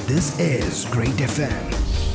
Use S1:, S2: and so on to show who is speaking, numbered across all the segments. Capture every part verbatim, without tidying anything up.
S1: This is Great F M.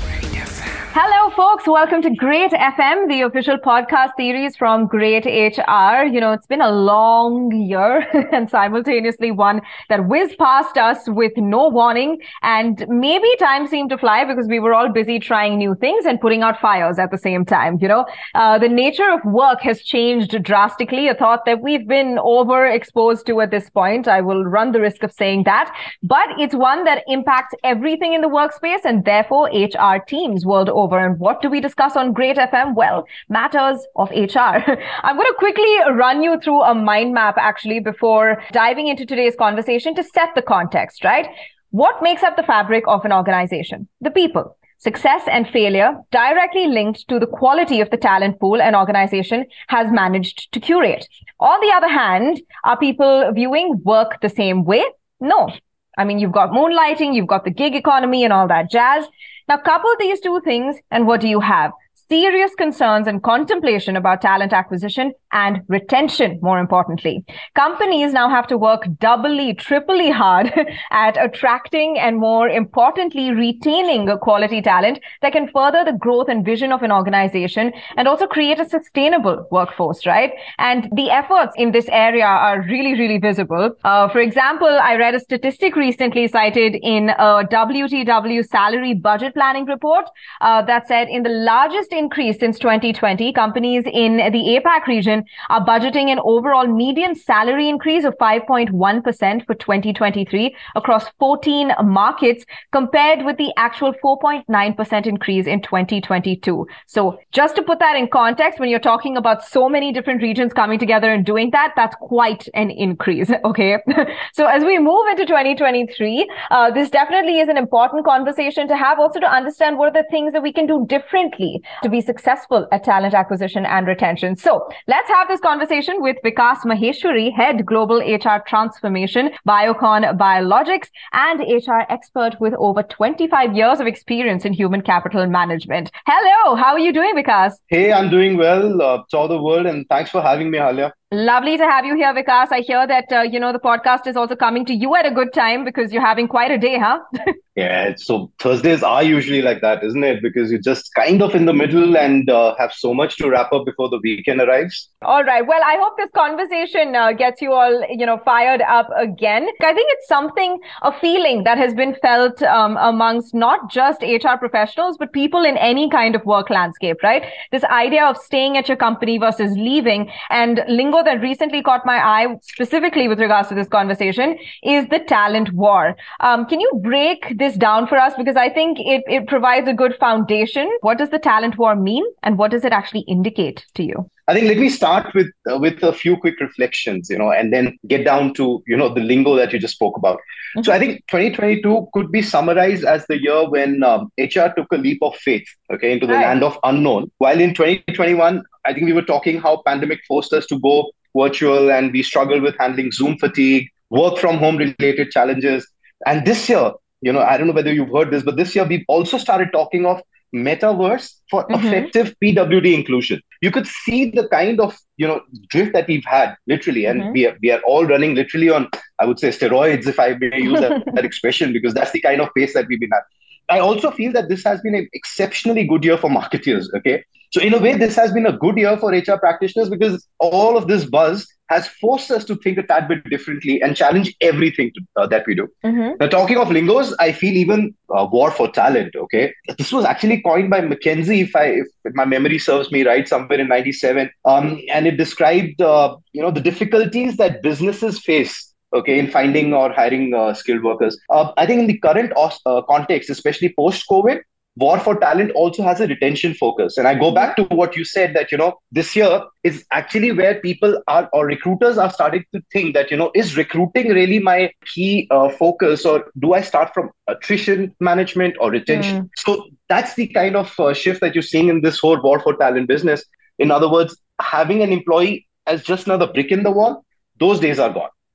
S2: Hello, folks. Welcome to Great F M, the official podcast series from Great H R. You know, it's been a long year and simultaneously one that whizzed past us with no warning. And maybe time seemed to fly because we were all busy trying new things and putting out fires at the same time. You know, uh, the nature of work has changed drastically, a thought that we've been overexposed to at this point. I will run the risk of saying that, but it's one that impacts everything in the workspace and therefore H R teams world over. And what do we discuss on Great F M? Well, matters of H R. I'm going to quickly run you through a mind map actually before diving into today's conversation to set the context, right? What makes up the fabric of an organization? The people. Success and failure directly linked to the quality of the talent pool an organization has managed to curate. On the other hand, are people viewing work the same way? No. I mean, you've got moonlighting, you've got the gig economy and all that jazz. Now, couple these two things, and what do you have? Serious concerns and contemplation about talent acquisition and retention, more importantly. Companies now have to work doubly, triply hard at attracting and, more importantly, retaining a quality talent that can further the growth and vision of an organization and also create a sustainable workforce, right? And the efforts in this area are really, really visible. Uh, for example, I read a statistic recently cited in a W T W salary budget planning report uh, that said in the largest increase since twenty twenty, companies in the A PAC region are budgeting an overall median salary increase of five point one percent for twenty twenty-three across fourteen markets compared with the actual four point nine percent increase in twenty twenty-two. So just to put that in context, when you're talking about so many different regions coming together and doing that, that's quite an increase, okay? So as we move into twenty twenty-three, uh, this definitely is an important conversation to have, also to understand what are the things that we can do differently to be successful at talent acquisition and retention. So let's have this conversation with Vikas Maheshwari, Head Global H R Transformation, Biocon Biologics, and H R expert with over twenty-five years of experience in human capital management. Hello, how are you doing, Vikas?
S3: Hey, I'm doing well. Uh, saw the world, and thanks for having me, Halya.
S2: Lovely to have you here, Vikas. I hear that, uh, you know, the podcast is also coming to you at a good time because you're having quite a day, huh?
S3: Yeah, so Thursdays are usually like that, isn't it? Because you're just kind of in the middle and uh, have so much to wrap up before the weekend arrives.
S2: All right. Well, I hope this conversation uh, gets you all, you know, fired up again. I think it's something, a feeling that has been felt um, amongst not just H R professionals, but people in any kind of work landscape, right? This idea of staying at your company versus leaving, and lingo that recently caught my eye specifically with regards to this conversation is the talent war. Um, can you break this down for us? Because I think it, it provides a good foundation. What does the talent war mean and what does it actually indicate to you?
S3: I think let me start with uh, with a few quick reflections, you know, and then get down to, you know, the lingo that you just spoke about. Mm-hmm. So I think twenty twenty-two could be summarized as the year when um, H R took a leap of faith, okay, into the right. land of unknown. While in twenty twenty-one, I think we were talking how pandemic forced us to go virtual and we struggled with handling Zoom fatigue, work from home related challenges. And this year, you know, I don't know whether you've heard this, but this year we've also started talking of metaverse for mm-hmm. effective P W D inclusion. You could see the kind of, you know, drift that we've had literally, and mm-hmm. we are, we are all running literally on, I would say, steroids, if I may use that, that expression, because that's the kind of pace that we've been at. I also feel that this has been an exceptionally good year for marketeers, okay? So in a way, this has been a good year for H R practitioners because all of this buzz has forced us to think a tad bit differently and challenge everything to, uh, that we do. Mm-hmm. Now, talking of lingos, I feel even uh, war for talent, okay? This was actually coined by McKinsey, if, I, if my memory serves me right, somewhere in ninety-seven. Um, and it described, uh, you know, the difficulties that businesses face, okay, in finding or hiring uh, skilled workers. Uh, I think in the current uh, context, especially post-COVID, war for talent also has a retention focus. And I go back to what you said that, you know, this year is actually where people are or recruiters are starting to think that, you know, is recruiting really my key uh, focus, or do I start from attrition management or retention? Mm. So that's the kind of uh, shift that you're seeing in this whole war for talent business. In other words, having an employee as just another brick in the wall, those days are gone.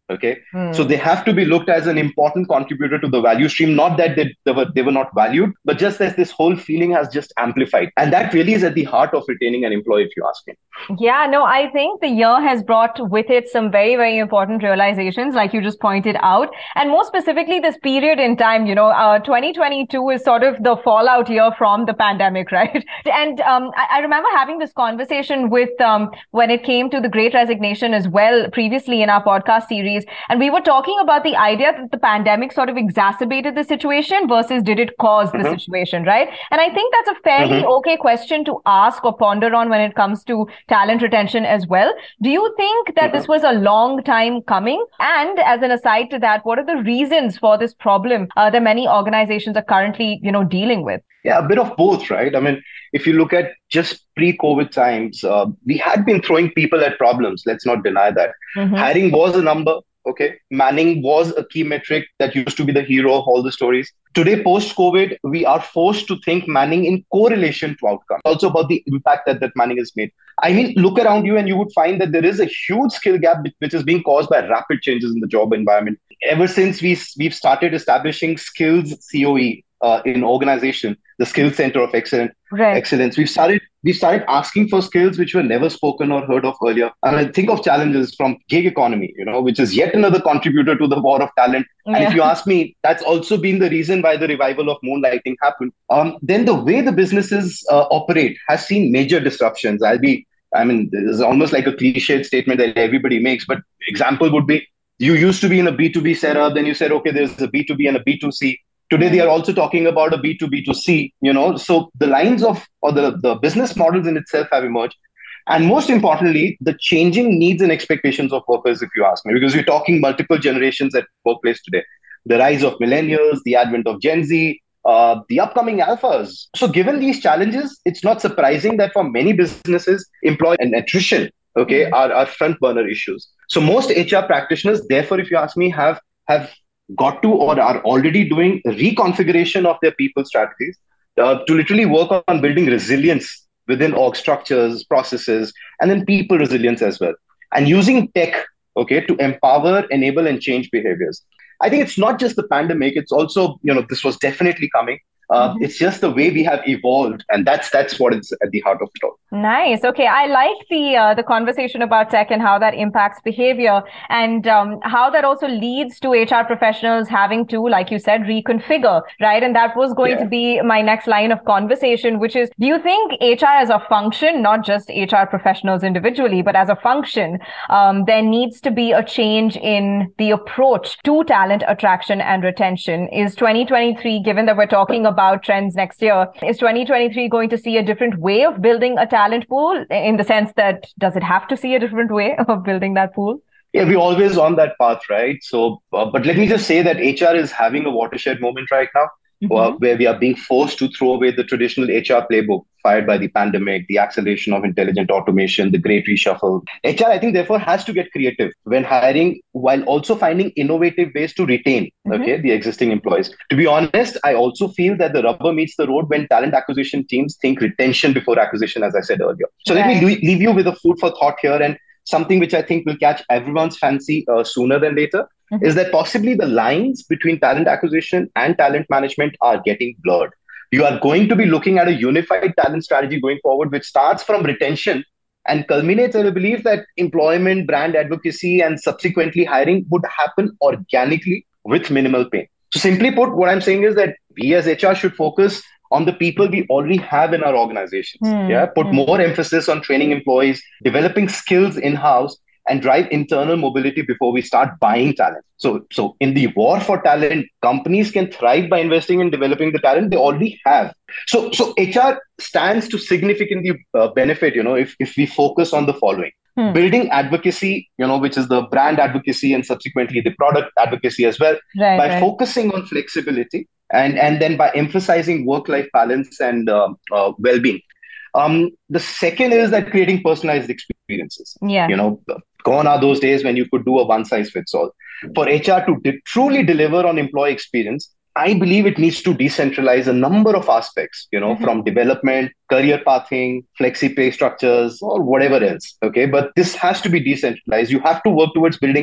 S3: Okay.
S2: Hmm.
S3: So they have to be looked as an important contributor to the value stream, not that they, they were they were not valued, but just as this whole feeling has just amplified. And that really is at the heart of retaining an employee, if you ask me.
S2: Yeah, no, I think the year has brought with it some very, very important realizations, like you just pointed out. And more specifically, this period in time, you know, uh, twenty twenty-two is sort of the fallout year from the pandemic, right? And um, I, I remember having this conversation with, um, when it came to the Great Resignation as well, previously in our podcast series. And we were talking about the idea that the pandemic sort of exacerbated the situation versus did it cause the mm-hmm. situation, right? And I think that's a fairly mm-hmm. okay question to ask or ponder on when it comes to talent retention as well. Do you think that mm-hmm. this was a long time coming? And as an aside to that, what are the reasons for this problem uh, that many organizations are currently, you know, dealing with?
S3: Yeah, a bit of both, right? I mean, if you look at just pre-COVID times, uh, we had been throwing people at problems. Let's not deny that. Mm-hmm. Hiring was a number. Okay. Manning was a key metric that used to be the hero of all the stories. Today, post-COVID, we are forced to think Manning in correlation to outcome. Also about the impact that that Manning has made. I mean, look around you and you would find that there is a huge skill gap which is being caused by rapid changes in the job environment. Ever since we, we've started establishing skills C O E uh, in organization, the Skills Center of Excellence, right. Excellence, we've started we started asking for skills which were never spoken or heard of earlier. And I think of challenges from gig economy, you know, which is yet another contributor to the war of talent. Yeah. And if you ask me, that's also been the reason why the revival of moonlighting happened. Um, then the way the businesses uh, operate has seen major disruptions. I'll be, I mean, this is almost like a cliched statement that everybody makes, but example would be, you used to be in a B two B setup, then you said, okay, there's a B two B and a B two C. Today, they are also talking about a B two B to C, you know, so the lines of, or the, the business models in itself have emerged. And most importantly, the changing needs and expectations of workers, if you ask me, because we're talking multiple generations at workplace today. The rise of millennials, the advent of Gen Z, uh, the upcoming alphas. So given these challenges, it's not surprising that for many businesses, employee and attrition, okay, mm-hmm. are, are front burner issues. So most H R practitioners, therefore, if you ask me, have have got to or are already doing reconfiguration of their people strategies uh, to literally work on building resilience within org structures, processes, and then people resilience as well. And using tech, okay, to empower, enable, and change behaviors. I think it's not just the pandemic, it's also, you know, this was definitely coming. Uh, mm-hmm. It's just the way we have evolved, and that's that's what is at the heart of it all.
S2: Nice. Okay, I like the uh, the conversation about tech and how that impacts behavior, and um, how that also leads to H R professionals having to, like you said, reconfigure, right? And that was going yeah. to be my next line of conversation, which is: do you think H R as a function, not just H R professionals individually, but as a function, um, there needs to be a change in the approach to talent attraction and retention? Is twenty twenty-three, given that we're talking about about trends next year, is twenty twenty-three going to see a different way of building a talent pool, in the sense that does it have to see a different way of building that pool?
S3: Yeah, we're always on that path, right? So, uh, but let me just say that H R is having a watershed moment right now, mm-hmm. uh, where we are being forced to throw away the traditional H R playbook fired by the pandemic, the acceleration of intelligent automation, the great reshuffle. H R, I think, therefore, has to get creative when hiring, while also finding innovative ways to retain, mm-hmm. okay, the existing employees. To be honest, I also feel that the rubber meets the road when talent acquisition teams think retention before acquisition, as I said earlier. So right. let me leave you with a food for thought here, and something which I think will catch everyone's fancy uh, sooner than later, mm-hmm. is that possibly the lines between talent acquisition and talent management are getting blurred. You are going to be looking at a unified talent strategy going forward, which starts from retention and culminates in a belief that employment, brand advocacy, and subsequently hiring would happen organically with minimal pain. So simply put, what I'm saying is that we as H R should focus on the people we already have in our organizations. Mm, yeah, Put mm. more emphasis on training employees, developing skills in-house, and drive internal mobility before we start buying talent. So, so in the war for talent, companies can thrive by investing in developing the talent they already have. So, so H R stands to significantly uh, benefit, you know, if, if we focus on the following. Hmm. Building advocacy, you know, which is the brand advocacy and subsequently the product advocacy as well, right, by right. focusing on flexibility and, and then by emphasizing work-life balance and uh, uh, well-being. Um, the second is that creating personalized experiences.
S2: Yeah.
S3: You know, gone are those days when you could do a one-size-fits-all. For H R to de- truly deliver on employee experience, I believe it needs to decentralize a number of aspects, you know, mm-hmm. from development, career pathing, flexi pay structures, or whatever else. Okay. But this has to be decentralized. You have to work towards building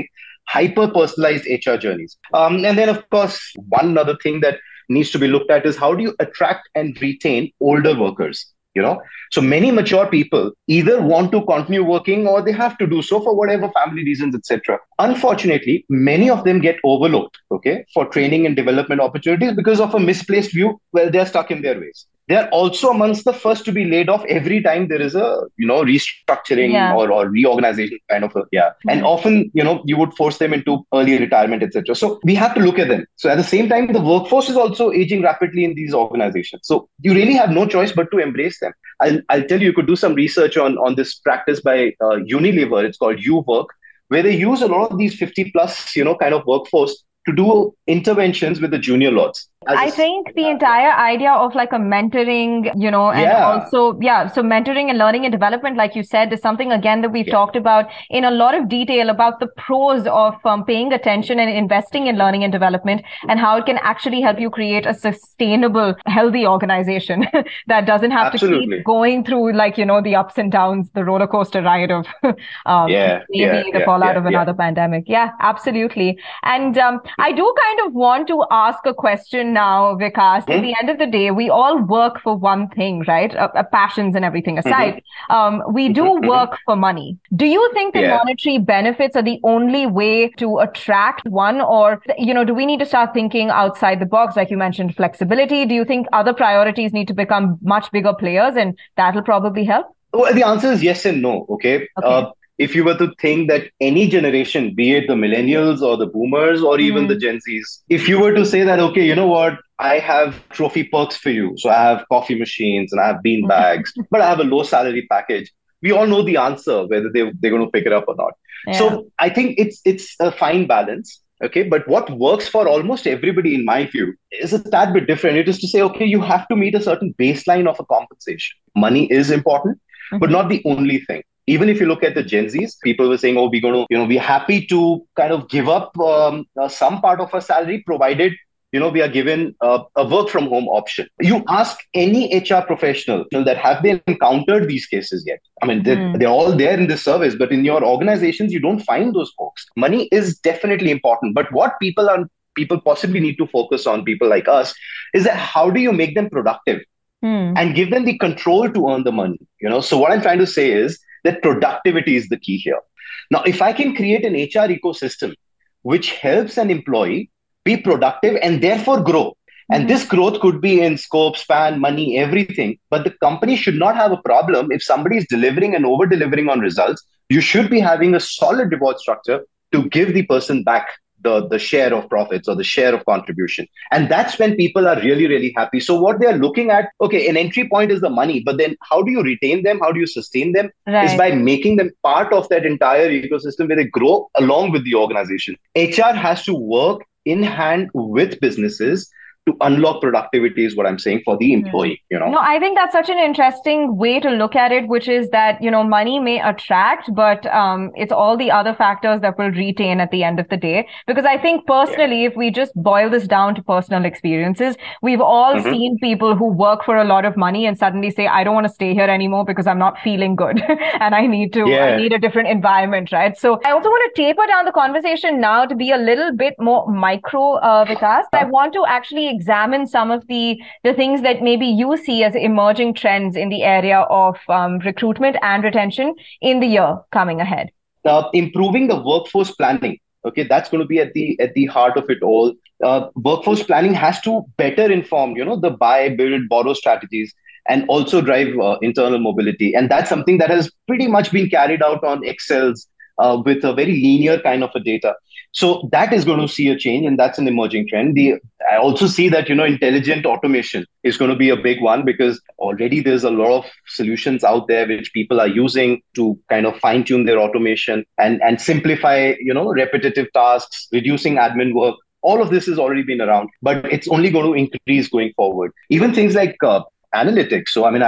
S3: hyper personalized H R journeys. Um, and then, of course, one other thing that needs to be looked at is how do you attract and retain older workers? You know, so many mature people either want to continue working or they have to do so for whatever family reasons, et cetera. Unfortunately, many of them get overlooked, okay, for training and development opportunities because of a misplaced view. Well, they're stuck in their ways. They're also amongst the first to be laid off every time there is a, you know, restructuring
S2: Yeah.
S3: or, or reorganization kind of a, yeah. Mm-hmm. And often, you know, you would force them into early retirement, et cetera. So we have to look at them. So at the same time, the workforce is also aging rapidly in these organizations. So you really have no choice but to embrace them. I'll, I'll tell you, you could do some research on, on this practice by uh, Unilever. It's called U-Work, where they use a lot of these fifty plus, you know, kind of workforce to do interventions with the junior lords.
S2: I
S3: a,
S2: think the entire idea of like a mentoring, you know, and
S3: yeah.
S2: also, yeah, so mentoring and learning and development, like you said, is something again that we've yeah. talked about in a lot of detail about the pros of um, paying attention and investing in learning and development and how it can actually help you create a sustainable, healthy organization that doesn't have Absolutely. to keep going through like, you know, the ups and downs, the roller coaster ride of um,
S3: yeah,
S2: maybe
S3: yeah,
S2: the
S3: yeah,
S2: fallout
S3: yeah,
S2: of another
S3: yeah.
S2: pandemic. Yeah, absolutely. And um, I do kind of want to ask a question now, Vikas. Mm-hmm. At the end of the day, we all work for one thing, right? Uh, uh, passions and everything aside, mm-hmm. um, we do mm-hmm. work for money. Do you think that yeah. monetary benefits are the only way to attract one, or, you know, do we need to start thinking outside the box? Like you mentioned, flexibility. Do you think other priorities need to become much bigger players, and that'll probably help?
S3: Well, the answer is yes and no. Okay. okay. Uh, If you were to think that any generation, be it the millennials or the boomers or even mm. the Gen Zs, if you were to say that, okay, you know what, I have trophy perks for you. So I have coffee machines and I have bean bags, but I have a low salary package. We all know the answer, whether they, they're going to pick it up or not. Yeah. So I think it's it's a fine balance. Okay. But what works for almost everybody, in my view, is a tad bit different. It is to say, okay, you have to meet a certain baseline of a compensation. Money is important, mm-hmm. but not the only thing. Even if you look at the Gen Zs, people were saying, oh, we're going to, you know, we're happy to kind of give up um, uh, some part of our salary, provided, you know, we are given uh, a work from home option. You ask any H R professional that have they encountered these cases yet? I mean, they're, mm. they're all there in this service, but in your organizations, you don't find those folks. Money is definitely important. But what people are, people possibly need to focus on, people like us, is that how do you make them productive mm. and give them the control to earn the money? You know, so what I'm trying to say is, that productivity is the key here. Now, if I can create an H R ecosystem which helps an employee be productive and therefore grow, mm-hmm. and this growth could be in scope, span, money, everything, but the company should not have a problem if somebody is delivering and over-delivering on results. You should be having a solid reward structure to give the person back the, the share of profits or the share of contribution. And that's when people are really, really happy. So what they're looking at, okay, an entry point is the money, but then how do you retain them? How do you sustain them? Right. Is by making them part of that entire ecosystem where they grow along with the organization. H R has to work in hand with businesses to unlock productivity is what I'm saying for the employee, you know.
S2: No, I think that's such an interesting way to look at it, which is that, you know, money may attract, but um, it's all the other factors that will retain at the end of the day. Because I think personally, yeah. if we just boil this down to personal experiences, we've all mm-hmm. seen people who work for a lot of money and suddenly say, I don't want to stay here anymore because I'm not feeling good and I need to, yeah. I need a different environment, right? So I also want to taper down the conversation now to be a little bit more micro, uh, Vikas. I want to actually examine some of the, the things that maybe you see as emerging trends in the area of um, recruitment and retention in the year coming ahead.
S3: Uh, improving the workforce planning. Okay, that's going to be at the at the heart of it all. Uh, workforce planning has to better inform, you know, the buy, build, borrow strategies, and also drive uh, internal mobility. And that's something that has pretty much been carried out on Excels uh, with a very linear kind of a data. So that is going to see a change, and that's an emerging trend. The, I also see that, you know, intelligent automation is going to be a big one, because already there's a lot of solutions out there which people are using to kind of fine tune their automation and, and simplify, you know, repetitive tasks, reducing admin work. All of this has already been around, but it's only going to increase going forward. Even things like uh, analytics. So, I mean, I've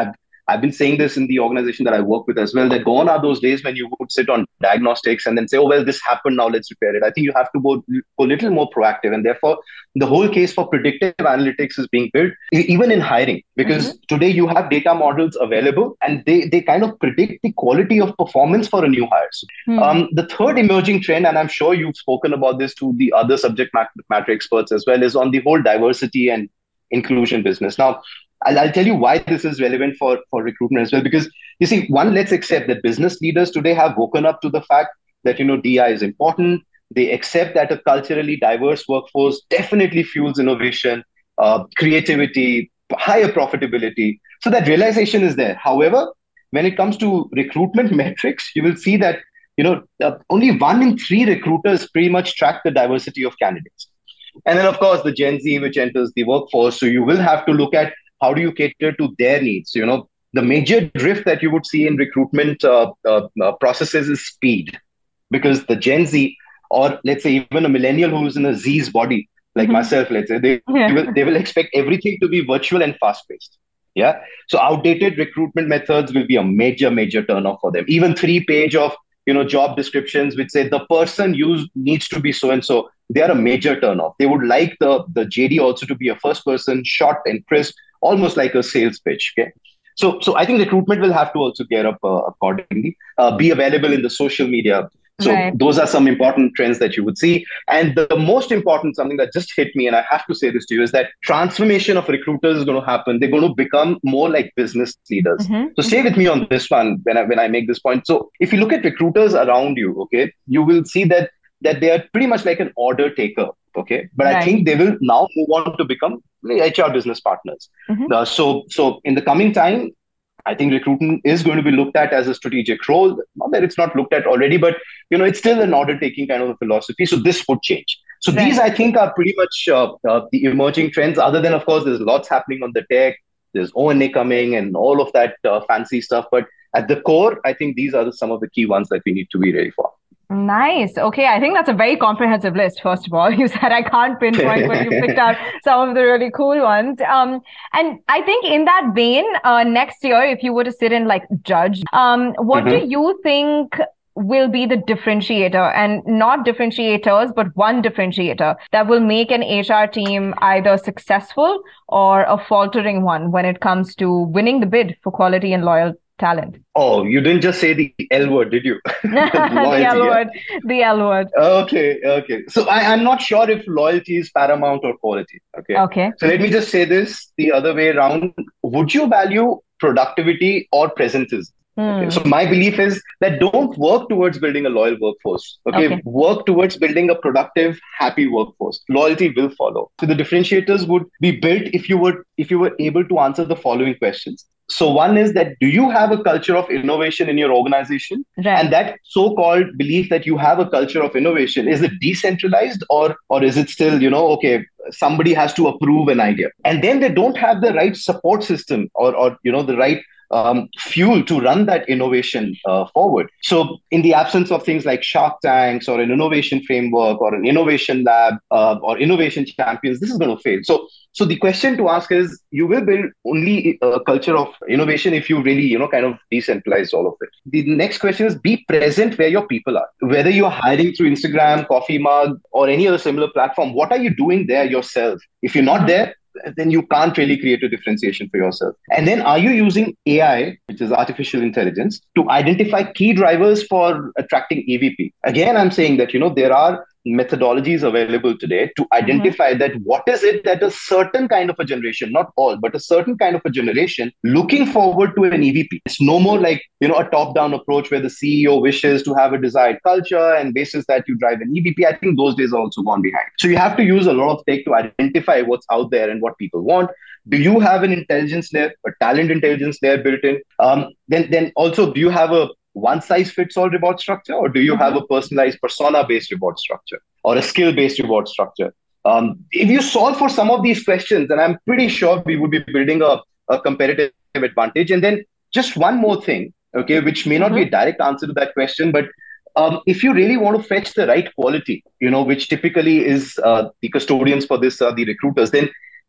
S3: I've been saying this in the organization that I work with as well, that gone are those days when you would sit on diagnostics and then say, oh, well, this happened, now let's repair it. I think you have to go, go a little more proactive. And therefore, the whole case for predictive analytics is being built, e- even in hiring, because mm-hmm. today you have data models available and they, they kind of predict the quality of performance for a new hire. So, mm-hmm. um, the third emerging trend, and I'm sure you've spoken about this to the other subject matter experts as well, is on the whole diversity and inclusion business. Now, I'll, I'll tell you why this is relevant for, for recruitment as well. Because you see, one, let's accept that business leaders today have woken up to the fact that, you know, D I is important. They accept that a culturally diverse workforce definitely fuels innovation, uh, creativity, higher profitability. So that realization is there. However, when it comes to recruitment metrics, you will see that, you know, uh, only one in three recruiters pretty much track the diversity of candidates. And then, of course, the Gen Z, which enters the workforce. So you will have to look at how do you cater to their needs? You know, the major drift that you would see in recruitment uh, uh, uh, processes is speed, because the Gen Z, or let's say even a millennial who's in a Z's body, like mm-hmm. myself, let's say, they, yeah. they, will, they will expect everything to be virtual and fast-paced. Yeah. So outdated recruitment methods will be a major, major turnoff for them. Even three page of, you know, job descriptions which say the person used needs to be so-and-so, they are a major turnoff. They would like the, the J D also to be a first person, short and crisp, almost like a sales pitch. Okay. So, so I think recruitment will have to also gear up uh, accordingly, uh, be available in the social media. So right. those are some important trends that you would see. And the, the most important, something that just hit me, and I have to say this to you, is that transformation of recruiters is going to happen. They're going to become more like business leaders. Mm-hmm. So stay with me on this one when I, when I make this point. So if you look at recruiters around you, okay, you will see that that they are pretty much like an order taker. Okay. But right. I think they will now move on to become H R business partners. Mm-hmm. Uh, so, so in the coming time, I think recruitment is going to be looked at as a strategic role. Not that it's not looked at already, but you know, it's still an order-taking kind of a philosophy. So this would change. So right. these, I think, are pretty much uh, uh, the emerging trends. Other than, of course, there's lots happening on the tech. There's O and A coming and all of that uh, fancy stuff. But at the core, I think these are the, some of the key ones that we need to be ready for.
S2: Nice. Okay. I think that's a very comprehensive list, first of all. You said I can't pinpoint, but you picked out some of the really cool ones. Um, and I think in that vein, uh, next year, if you were to sit and like judge, um, what mm-hmm. do you think will be the differentiator, and not differentiators, but one differentiator that will make an H R team either successful or a faltering one when it comes to winning the bid for quality and loyal talent?
S3: Oh, you didn't just say the L word, did you?
S2: Loyalty, the L word. Yeah? The L word.
S3: Okay, okay. So I, I'm not sure if loyalty is paramount or quality. Okay.
S2: Okay.
S3: So let me just say this the other way around. Would you value productivity or presentism? Okay. So my belief is that don't work towards building a loyal workforce. Okay? okay. Work towards building a productive, happy workforce. Loyalty will follow. So the differentiators would be built if you were if you were able to answer the following questions. So one is that, do you have a culture of innovation in your organization? Right. And that so-called belief that you have a culture of innovation, is it decentralized or or is it still, you know, okay, somebody has to approve an idea? And then they don't have the right support system or, or you know, the right Um, fuel to run that innovation uh, forward. So in the absence of things like Shark Tanks or an innovation framework or an innovation lab uh, or innovation champions, this is going to fail. So so the question to ask is, you will build only a culture of innovation if you really, you know, kind of decentralize all of it. The next question is, be present where your people are. Whether you're hiring through Instagram, Coffee Mug, or any other similar platform, what are you doing there yourself? If you're not there, then you can't really create a differentiation for yourself. And then, are you using A I, which is artificial intelligence, to identify key drivers for attracting E V P? Again, I'm saying that, you know, there are methodologies available today to identify mm-hmm. that what is it that a certain kind of a generation, not all, but a certain kind of a generation looking forward to an E V P. It's no more like, you know, a top-down approach where the C E O wishes to have a desired culture and basis that you drive an E V P. I think those days are also gone behind. So you have to use a lot of tech to identify what's out there and what people want. Do you have an intelligence layer, a talent intelligence layer built in? Um, then, then also, do you have a one-size-fits-all reward structure, or do you have a personalized persona-based reward structure or a skill-based reward structure? Um, if you solve for some of these questions, then I'm pretty sure we would be building a, a competitive advantage. And then just one more thing, okay, which may not mm-hmm. be a direct answer to that question, but um, if you really want to fetch the right quality, you know, which typically is uh, the custodians for this are the recruiters, then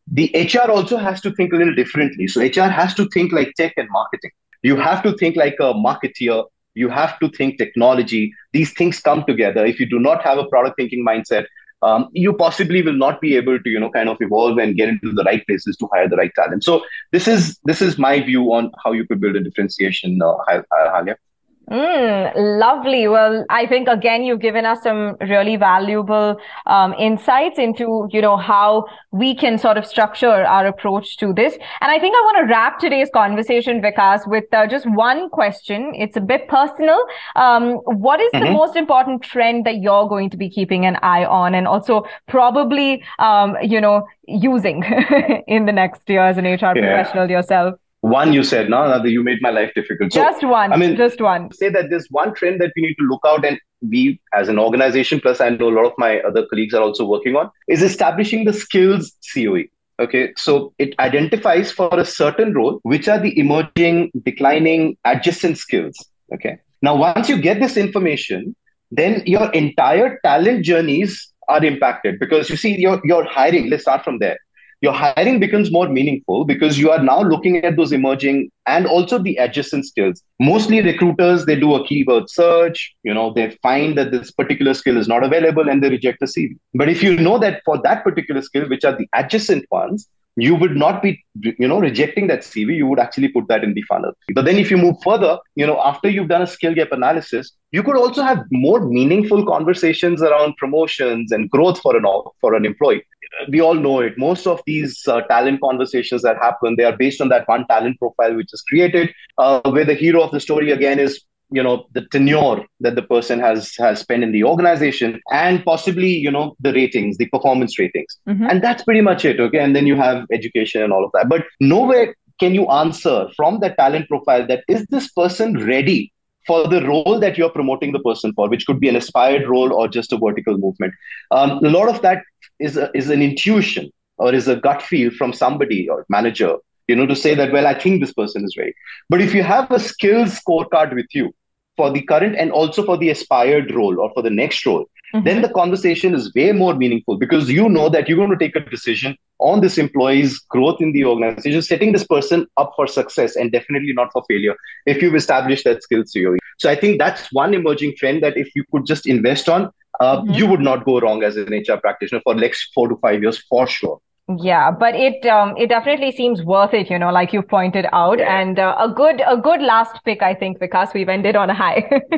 S3: the H R also has to think a little differently. So H R has to think like tech and marketing. You have to think like a marketeer. You have to think technology. These things come together. If you do not have a product thinking mindset, um, you possibly will not be able to, you know, kind of evolve and get into the right places to hire the right talent. So this is this is my view on how you could build a differentiation, uh, Halia.
S2: Mm, lovely. Well, I think again you've given us some really valuable um, insights into, you know, how we can sort of structure our approach to this. And I think I want to wrap today's conversation, Vikas, with uh, just one question. It's a bit personal. Um, what is mm-hmm. the most important trend that you're going to be keeping an eye on, and also probably, um, you know, using in the next year as an H R yeah. professional yourself?
S3: One, you said, no, no, you made my life difficult.
S2: So, just one, I mean, just one.
S3: Say that there's one trend that we need to look out, and we as an organization, plus I know a lot of my other colleagues are also working on, is establishing the skills C O E. Okay, so it identifies for a certain role, which are the emerging, declining, adjacent skills. Okay. Now, once you get this information, then your entire talent journeys are impacted, because you see, your, your hiring, let's start from there. Your hiring becomes more meaningful because you are now looking at those emerging and also the adjacent skills. Mostly recruiters, they do a keyword search, you know, they find that this particular skill is not available and they reject the C V. But if you know that for that particular skill, which are the adjacent ones, you would not be, you know, rejecting that C V. You would actually put that in the funnel. But then if you move further, you know, after you've done a skill gap analysis, you could also have more meaningful conversations around promotions and growth for an, for an employee. We all know it. Most of these uh, talent conversations that happen, they are based on that one talent profile which is created, uh, where the hero of the story again is, you know, the tenure that the person has has spent in the organization, and possibly, you know, the ratings, the performance ratings. Mm-hmm. And that's pretty much it. Okay. And then you have education and all of that. But nowhere can you answer from that talent profile that is this person ready for the role that you're promoting the person for, which could be an aspired role or just a vertical movement. Um, a lot of that is a, is an intuition or is a gut feel from somebody or manager, you know, to say that, well, I think this person is ready. But if you have a skills scorecard with you for the current and also for the aspired role or for the next role, mm-hmm. then the conversation is way more meaningful, because you know that you're going to take a decision on this employee's growth in the organization, setting this person up for success and definitely not for failure if you've established that skill C O E. So I think that's one emerging trend that if you could just invest on, uh, mm-hmm. you would not go wrong as an H R practitioner for the next four to five years for sure.
S2: Yeah, but it um, it definitely seems worth it, you know, like you pointed out, yeah. and uh, a good a good last pick, I think, because we've ended on a high.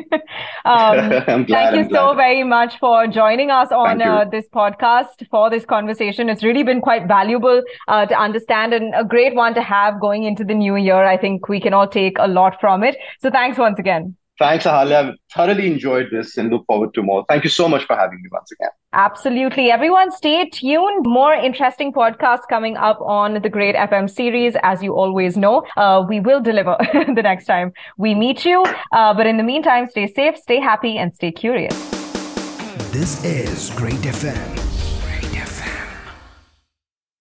S2: um,
S3: I'm glad,
S2: thank you
S3: I'm
S2: so
S3: glad.
S2: very much for joining us on uh, this podcast for this conversation. It's really been quite valuable uh, to understand, and a great one to have going into the new year. I think we can all take a lot from it. So thanks once again.
S3: Thanks, Ahalya. I've thoroughly enjoyed this and look forward to more. Thank you so much for having me once again.
S2: Absolutely. Everyone stay tuned. More interesting podcasts coming up on the Great F M series. As you always know, uh, we will deliver the next time we meet you. Uh, but in the meantime, stay safe, stay happy, and stay curious.
S1: This is Great F M.